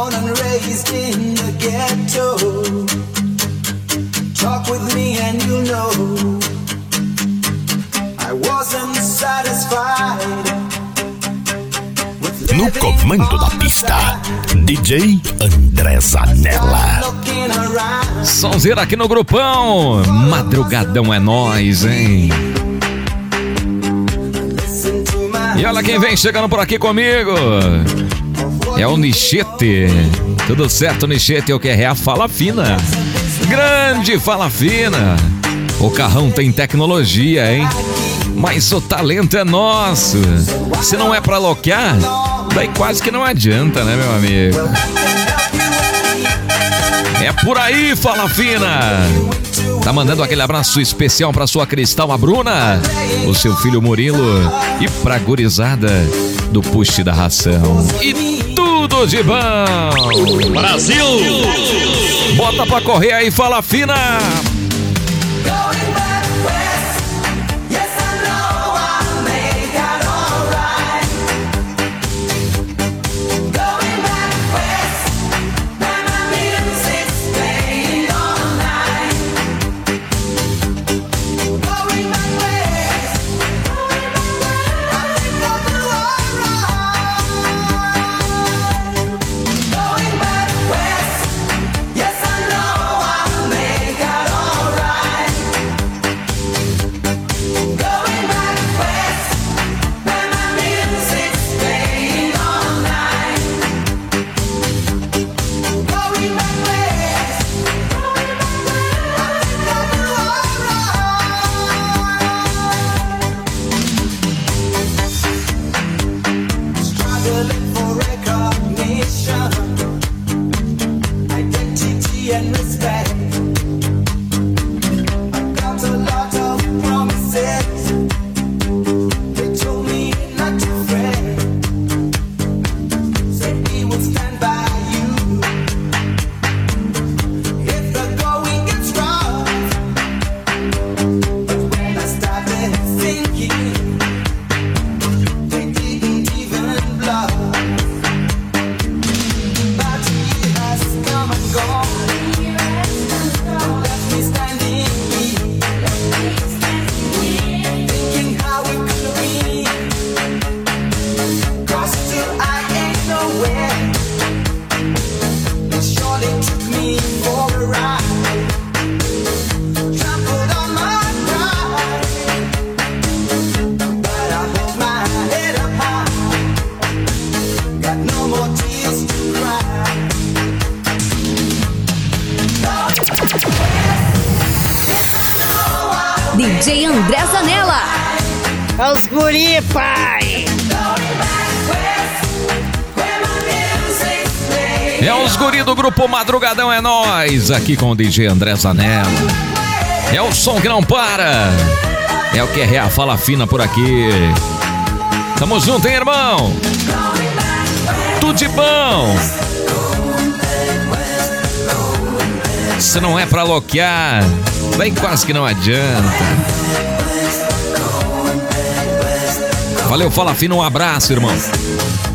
born and raised in the ghetto. Talk with me and you'll know I wasn't satisfied. No comando da pista, DJ André Zanella. Sonzeira aqui no grupão. Madrugadão é nóis, hein? E olha quem vem chegando por aqui comigo. É o Nichete. Tudo certo, Nichete? O que é a Fala Fina. Grande Fala Fina. O carrão tem tecnologia, hein? Mas o talento é nosso. Se não é pra loquear, daí quase que não adianta, né, meu amigo? É por aí, Fala Fina. Tá mandando aquele abraço especial pra sua Cristal, a Bruna, o seu filho Murilo e pra gurizada do Push da Ração. E tudo de bom! Brasil! Bota pra correr aí, Fala Fina! DJ André Zanella. É os guri, pai. É os guri do grupo Madrugadão é nóis. Aqui com o DJ André Zanella. É o som que não para. É o que é a Fala Fina por aqui. Tamo junto, hein, irmão? Tudo de bom. Se não é pra loquear, daí quase que não adianta. Valeu, Fala Fina, um abraço, irmão.